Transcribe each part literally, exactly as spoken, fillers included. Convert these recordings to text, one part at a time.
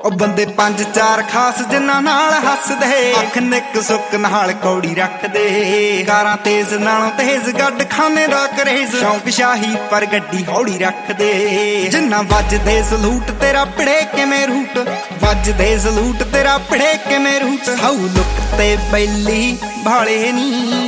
ਉਹ ਬੰਦੇ ਪੰਜ ਚਾਰ ਖਾਸ ਜਿੰਨਾਂ ਨਾਲ ਹੱਸਦੇ, ਅੱਖ ਨਿੱਕ ਸੁੱਕ ਨਾਲ ਕੌੜੀ ਰੱਖਦੇ, ਕਾਰਾਂ ਤੇਜ਼ ਨਾਲੋਂ ਤੇਜ਼ ਗੱਡ ਖਾਨੇ ਦਾ ਕਰੇਜ਼, ਸ਼ੌਂਕ ਸ਼ਾਹੀ ਪਰ ਗੱਡੀ ਹੌਲੀ ਰੱਖਦੇ। ਜਿੰਨਾ ਵੱਜਦੇ ਸਲੂਟ ਤੇਰਾ ਪੜੇ ਕਿਵੇਂ ਰੂਟ, ਵੱਜਦੇ ਸਲੂਟ ਤੇਰਾ ਪੜੇ ਕਿਵੇਂ ਰੂਟ, ਸਾਊ ਲੁੱਕ ਤੇ ਬੈਲੀ ਭਾਲੇ ਨੀ।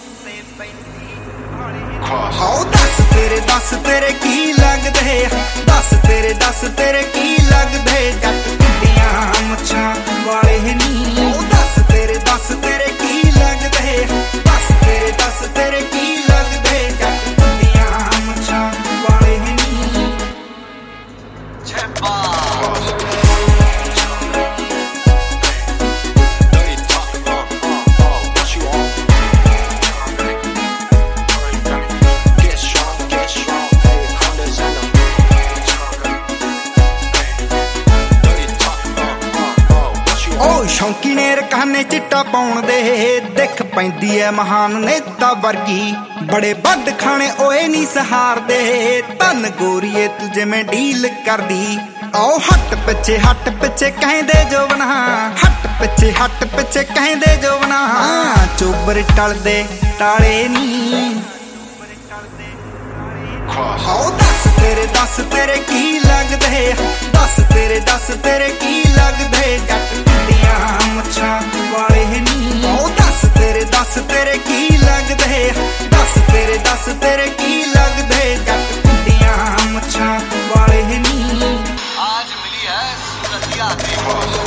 ਆਓ ਦੱਸ ਤੇਰੇ ਦੱਸ ਤੇਰੇ ਕੀ ਲੱਗਦੇ, ਦੱਸ ਤੇਰੇ ਦੱਸ ਤੇਰੇ ਕੀ ਲੱਗਦੇ, ਜੱਟ ਕੁੱਡੀਆਂ ਮੁੱਛਾਂ ਵਾਲੇ ਨੀ। ਆਓ ਦੱਸ ਤੇਰੇ ਦੱਸ ਤੇਰੇ ਕੀ ਲੱਗਦੇ, ਦੱਸ ਤੇਰੇ ਦੱਸ ਤੇਰੇ ਕੀ ਲੱਗਦੇ, ਜੱਟ ਕੁੱਡੀਆਂ ਮੁੱਛਾਂ ਵਾਲੇ ਨੀ। ਸ਼ੌਂਕੀ ਨੇ ਰਕਾਨੇ ਚਿੱਟਾ ਪਾਉਣ ਦੇ, ਦਿੱਖ ਪੈਂਦੀ ਐ ਮਹਾਨ ਨੇਤਾ ਵਰਗੀ, ਬੜੇ ਵੱਡ ਖਾਣੇ ਓਏ ਨੀ ਸਹਾਰਦੇ, ਧੰਨ ਗੋਰੀਏ ਤੂੰ ਜਿਵੇਂ ਡੀਲ ਕਰਦੀ। ਆਓ ਹੱਟ ਪਿੱਛੇ ਹੱਟ ਪਿੱਛੇ ਕਹਿੰਦੇ ਜੋਬਨਾ, ਹੱਟ ਪਿੱਛੇ ਹੱਟ ਪਿੱਛੇ ਕਹਿੰਦੇ ਜੋਬਨਾ, ਚੋਬਰ ਟਲਦੇ ਟਾਲੇ ਨੀ। ਆਓ ਦੱਸ ਤੇਰੇ ਦੱਸ ਤੇਰੇ ਕੀ ਲੱਗਦੇ, ਦੱਸ ਤੇਰੇ ਦੱਸ ਤੇਰੇ ਕੀ ਲੱਗਦੇ, ਜੱਟ ਕੁੱਡੀਆਂ ਮੁੱਛਾਂ ਵਾਲੇ ਨੀ। ਆਓ ਦੱਸ ਤੇਰੇ ਦੱਸ ਤੇਰੇ ਕੀ ਲੱਗਦੇ, ਦੱਸ ਤੇਰੇ ਦੱਸ ਤੇਰੇ ਕੀ ਲੱਗਦੇ, ਜੱਟ ਕੁੱਡੀਆਂ ਮੁੱਛਾਂ ਵਾਲੇ ਨੀ। आज मिली है सूरतिया देखो।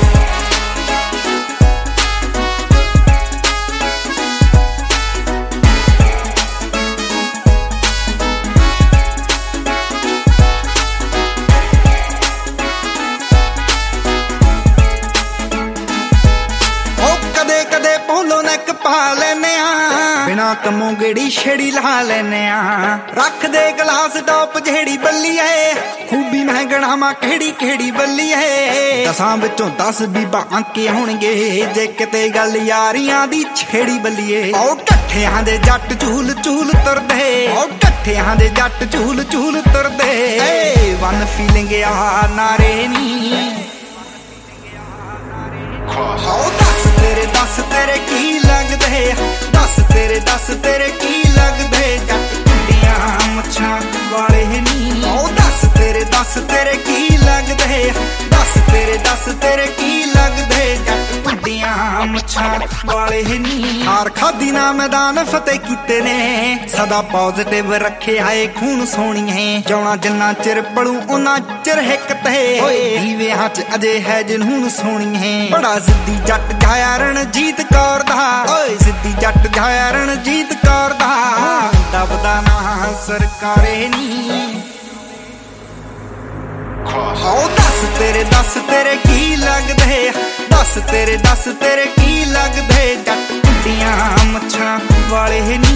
ਪਾ ਲੈਨੇ ਆ ਬਿਨਾ ਕੰਮੋਂ ਗੇੜੀ ਛੇੜੀ ਲਾ ਲੈਨੇ ਆ, ਰੱਖਦੇ ਗਲਾਸ ਟੋਪ ਜਿਹੜੀ ਬੱਲੀ ਏ, ਖੂਬੀ ਮੈਂ ਗਣਾਵਾਂ ਕਿਹੜੀ ਕਿਹੜੀ ਬੱਲੀ ਏ, ਦਸਾਂ ਵਿੱਚੋਂ ਦਸ ਬੀਬਾ ਆਂਕੇ ਹੋਣਗੇ, ਜੇ ਕਿਤੇ ਗੱਲ ਯਾਰੀਆਂ ਦੀ ਛੇੜੀ ਬੱਲੀਏ। ਆਓ ਢੱਠਿਆਂ ਦੇ ਜੱਟ ਝੂਲ ਝੂਲ ਤੁਰਦੇ, ਆਓ ਢੱਠਿਆਂ ਦੇ ਜੱਟ ਝੂਲ ਝੂਲ ਤੁਰਦੇ, ਏ ਵਨ ਫੀਲਿੰਗ ਆ ਨਾਰੇ ਨੀ। ਆਓ ਦੱਸ ਤੇਰੇ ਦੱਸ ਤੇਰੇ ਕੀ ਲੱਗਦੇ, ਦੱਸ ਤੇਰੇ ਦੱਸ ਤੇਰੇ ਕੀ ਲੱਗਦੇ, ਜੱਟ ਕੁੱਡੀਆਂ ਮੁੱਛਾਂ ਵਾਲੇ ਨੀ। ਆਓ ਦੱਸ ਤੇਰੇ ਦੱਸ ਤੇਰੇ ਕੀ ਲੱਗਦੇ, ਦੱਸ ਤੇਰੇ ਦੱਸ ਤੇਰੇ ਕੀ ਲੱਗਦੇ, ਜੱਟ ਕੁੱਡੀਆਂ ਮੁੱਛਾਂ ਵਾਲੇ ਨੀ। ਹਾਰ ਖਾਦੀ ਨਾ ਮੈਦਾਨ ਫਤਿਹ ਕੀਤੇ ਨੇ, ਸਦਾ ਪੋਜ਼ਿਟਿਵ ਰੱਖਿਆ ਏ ਖੂਨ ਸੋਹਣੀਏ, ਜਾਉਣਾ ਜਿੰਨਾ ਚਿਰ ਪੜੂ ਉਹਨਾਂ ਚਿਰ ਹਿੱਕ ਤੇ, ਓਏ ਦੀਵਿਆਂ ਚ ਅਜੇ ਹੈ ਜਨੂਨ ਸੋਹਣੀਏ, ਬੜਾ ਜ਼ਿੱਦੀ ਜੱਟ ਜਾਇਆ ਰਣਜੀਤ ਕੌਰ ਦਾ, ਓਏ ਸਿੱਧੀ ਜੱਟ ਜਾਇਆ ਰਣਜੀਤ ਕੌਰ ਦਾ, ਦਬਦਾ ਨਾ ਸਰਕਾਰੇ ਨੀ। ਆਓ ਦੱਸ ਤੇਰੇ ਦੱਸ ਤੇਰੇ ਕੀ ਲੱਗਦੇ, ਦੱਸ ਤੇਰੇ ਦੱਸ ਤੇਰੇ ਕੀ ਲੱਗਦੇ, ਜੱਟ ਕੁੱਡੀਆਂ ਮੁੱਛਾਂ ਵਾਲੇ ਨੀ।